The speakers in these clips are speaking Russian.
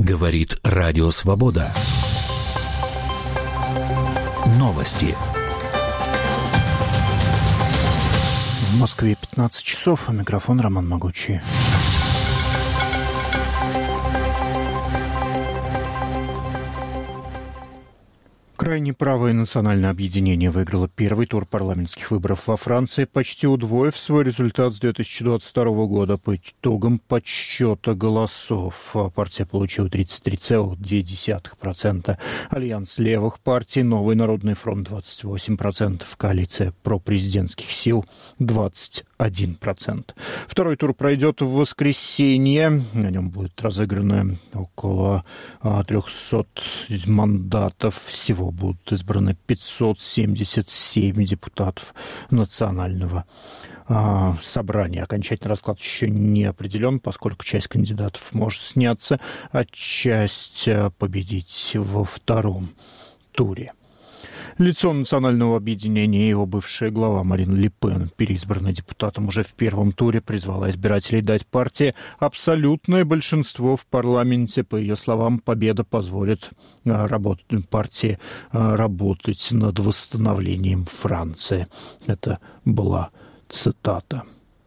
Говорит Радио Свобода. Новости. В Москве 15 часов, а микрофон Роман Могучий. Крайне правое национальное объединение выиграло первый тур парламентских выборов во Франции, почти удвоив свой результат с 2022 года. По итогам подсчета голосов партия получила 33,2%, альянс левых партий «Новый народный фронт» 28%, коалиция пропрезидентских сил 21%. Второй тур пройдет в воскресенье. На нем будет разыграно около 300 мандатов. Всего будут избраны 577 депутатов национального собрания. Окончательный расклад еще не определен, поскольку часть кандидатов может сняться, а часть победить во втором туре. Лицо национального объединения и его бывшая глава Марин Ле Пен, переизбранная депутатом уже в первом туре, призвала избирателей дать партии абсолютное большинство в парламенте. По ее словам, победа позволит партии работать над восстановлением Франции. Это была цитата.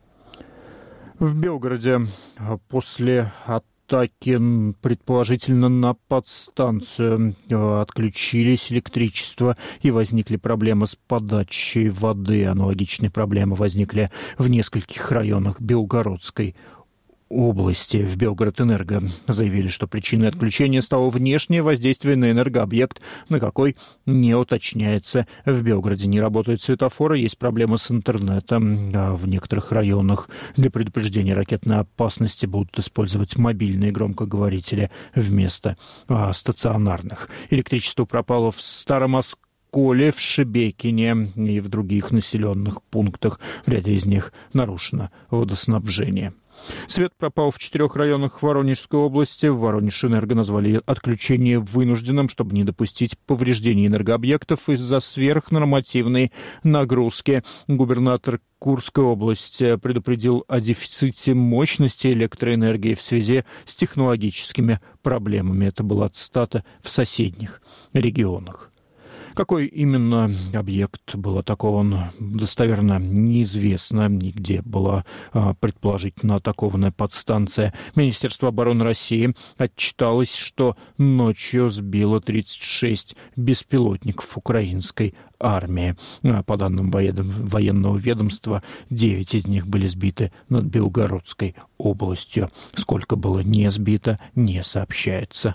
В Белгороде после атаки, предположительно, на подстанцию отключились электричество и возникли проблемы с подачей воды. Аналогичные проблемы возникли в нескольких районах Белгородской области. В Белгородэнерго заявили, что причиной отключения стало внешнее воздействие на энергообъект, на какой не уточняется. В Белгороде не работают светофоры, есть проблемы с интернетом. В некоторых районах для предупреждения ракетной опасности будут использовать мобильные громкоговорители вместо стационарных. Электричество пропало в Старомосколе, в Шебекине и в других населенных пунктах. В ряде из них нарушено водоснабжение. Свет пропал в 4 районах Воронежской области. В Воронежэнерго назвали отключение вынужденным, чтобы не допустить повреждений энергообъектов из-за сверхнормативной нагрузки. Губернатор Курской области предупредил о дефиците мощности электроэнергии в связи с технологическими проблемами. Это была цитата в соседних регионах. Какой именно объект был атакован, достоверно неизвестно. Нигде была предположительно атакованная подстанция. Министерство обороны России отчиталось, что ночью сбило 36 беспилотников украинской армии. По данным военного ведомства, 9 из них были сбиты над Белгородской областью. Сколько было не сбито, не сообщается.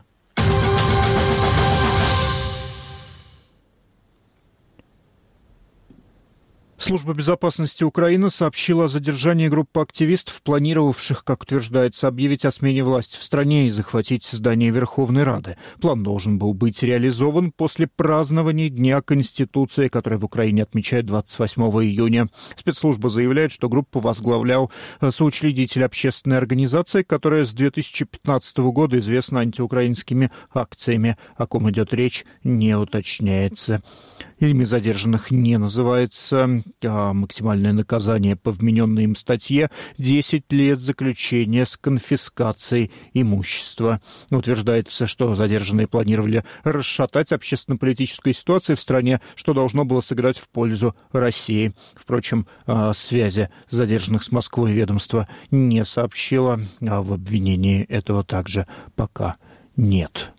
Служба безопасности Украины сообщила о задержании группы активистов, планировавших, как утверждается, объявить о смене власти в стране и захватить здание Верховной Рады. План должен был быть реализован после празднования Дня Конституции, который в Украине отмечают 28 июня. Спецслужба заявляет, что группу возглавлял соучредитель общественной организации, которая с 2015 года известна антиукраинскими акциями. О ком идет речь, не уточняется. Имя задержанных не называется. Максимальное наказание по вмененной им статье – 10 лет заключения с конфискацией имущества. Утверждается, что задержанные планировали расшатать общественно-политическую ситуацию в стране, что должно было сыграть в пользу России. Впрочем, связи задержанных с Москвой ведомство не сообщило, а в обвинении этого также пока нет.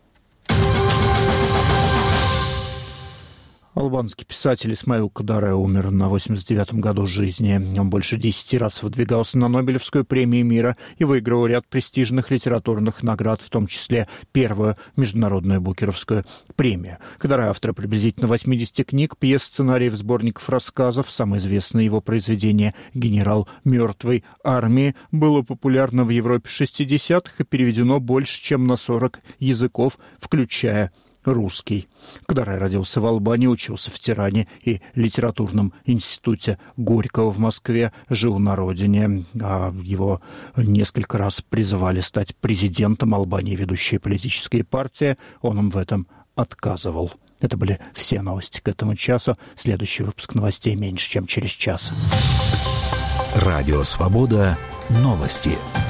Албанский писатель Исмаил Кадаре умер на 89-м году жизни. Он больше 10 раз выдвигался на Нобелевскую премию мира и выиграл ряд престижных литературных наград, в том числе первую международную Букеровскую премию. Кадаре — автор приблизительно 80 книг, пьес, сценариев, сборников рассказов. Самое известное его произведение «Генерал мертвой армии» было популярно в Европе 60-х и переведено больше, чем на 40 языков, включая русский. Кадаре родился в Албании, учился в Тиране и литературном институте Горького в Москве, жил на родине. Его несколько раз призывали стать президентом Албании, ведущая политическая партия. Он им в этом отказывал. Это были все новости к этому часу. Следующий выпуск новостей меньше, чем через час. Радио Свобода. Новости.